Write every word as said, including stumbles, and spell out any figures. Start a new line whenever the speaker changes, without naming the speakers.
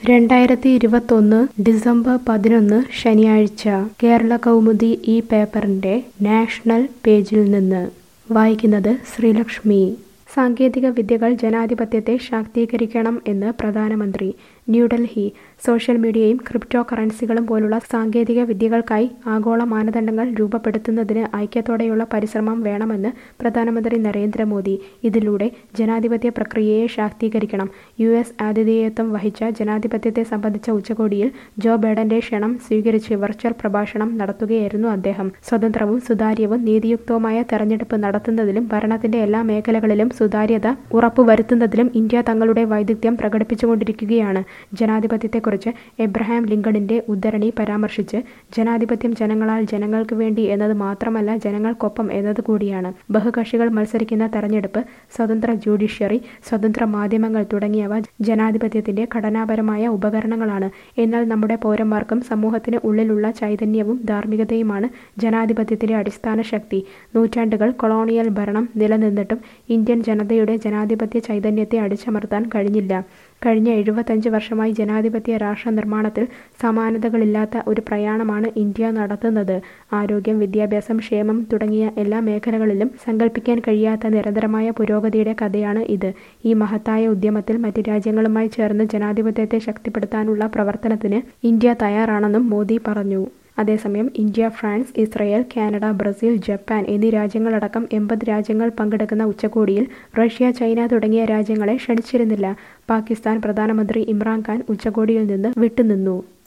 രണ്ടായിരത്തി ഇരുപത്തൊന്ന് ഡിസംബർ പതിനൊന്ന് ശനിയാഴ്ച കേരള കൗമുദി ഈ പേപ്പറിന്റെ നാഷണൽ പേജിൽ നിന്ന് വായിക്കുന്നത് ശ്രീലക്ഷ്മി. സാങ്കേതിക വിദ്യകൾ ജനാധിപത്യത്തെ ശാക്തീകരിക്കണം എന്ന് പ്രധാനമന്ത്രി. ന്യൂഡൽഹി. സോഷ്യൽ മീഡിയയും ക്രിപ്റ്റോ കറൻസികളും പോലുള്ള സാങ്കേതിക വിദ്യകൾക്കായി ആഗോള മാനദണ്ഡങ്ങൾ രൂപപ്പെടുത്തുന്നതിന് ഐക്യത്തോടെയുള്ള പരിശ്രമം വേണമെന്ന് പ്രധാനമന്ത്രി നരേന്ദ്രമോദി. ഇതിലൂടെ ജനാധിപത്യ പ്രക്രിയയെ ശാക്തീകരിക്കണം. യു എസ് ആതിഥേയത്വം വഹിച്ച ജനാധിപത്യത്തെ സംബന്ധിച്ച ഉച്ചകോടിയിൽ ജോ ബൈഡന്റെ ക്ഷണം സ്വീകരിച്ച് വെർച്വൽ പ്രഭാഷണം നടത്തുകയായിരുന്നു അദ്ദേഹം. സ്വതന്ത്രവും സുതാര്യവും നീതിയുക്തവുമായ തെരഞ്ഞെടുപ്പ് നടത്തുന്നതിലും ഭരണത്തിന്റെ എല്ലാ മേഖലകളിലും സുതാര്യത ഉറപ്പുവരുത്തുന്നതിലും ഇന്ത്യ തങ്ങളുടെ വൈദഗ്ധ്യം പ്രകടിപ്പിച്ചുകൊണ്ടിരിക്കുകയാണ്. ജനാധിപത്യത്തെക്കുറിച്ച് എബ്രഹാം ലിങ്കണിന്റെ ഉദ്ധരണി പരാമർശിച്ച് ജനാധിപത്യം ജനങ്ങളാൽ ജനങ്ങൾക്ക് വേണ്ടി എന്നത് മാത്രമല്ല ജനങ്ങൾക്കൊപ്പം എന്നത് കൂടിയാണ്. ബഹുകക്ഷികൾ മത്സരിക്കുന്ന തെരഞ്ഞെടുപ്പ്, സ്വതന്ത്ര ജുഡീഷ്യറി, സ്വതന്ത്ര മാധ്യമങ്ങൾ തുടങ്ങിയവ ജനാധിപത്യത്തിന്റെ ഘടനാപരമായ ഉപകരണങ്ങളാണ്. എന്നാൽ നമ്മുടെ പൗരന്മാർക്കും സമൂഹത്തിന് ഉള്ളിലുള്ള ചൈതന്യവും ധാർമ്മികതയുമാണ് ജനാധിപത്യത്തിലെ അടിസ്ഥാന ശക്തി. നൂറ്റാണ്ടുകൾ കൊളോണിയൽ ഭരണം നിലനിന്നിട്ടും ഇന്ത്യൻ ജനതയുടെ ജനാധിപത്യ ചൈതന്യത്തെ അടിച്ചമർത്താൻ കഴിഞ്ഞില്ല. കഴിഞ്ഞ എഴുപത്തഞ്ച് വർഷമായി ജനാധിപത്യ രാഷ്ട്ര നിർമ്മാണത്തിൽ സമാനതകളില്ലാത്ത ഒരു പ്രയാണമാണ് ഇന്ത്യ നടത്തുന്നത്. ആരോഗ്യം, വിദ്യാഭ്യാസം, ക്ഷേമം തുടങ്ങിയ എല്ലാ മേഖലകളിലും സങ്കല്പിക്കാൻ കഴിയാത്ത നിരന്തരമായ പുരോഗതിയുടെ കഥയാണ് ഇത്. ഈ മഹത്തായ ഉദ്യമത്തിൽ മറ്റ് രാജ്യങ്ങളുമായി ചേർന്ന് ജനാധിപത്യത്തെ ശക്തിപ്പെടുത്താനുള്ള പ്രവർത്തനത്തിന് ഇന്ത്യ തയ്യാറാണെന്നും മോദി പറഞ്ഞു. അതേസമയം India, France, Israel, Canada, Brazil, Japan എന്നീ രാജ്യങ്ങളടക്കം എൺപത് രാജ്യങ്ങൾ പങ്കെടുക്കുന്ന ഉച്ചകോടിയിൽ റഷ്യ, ചൈന തുടങ്ങിയ രാജ്യങ്ങളെ ക്ഷണിച്ചിരുന്നില്ല. പാകിസ്ഥാൻ പ്രധാനമന്ത്രി ഇമ്രാൻ ഖാൻ ഉച്ചകോടിയിൽ നിന്ന് വിട്ടുനിന്നു.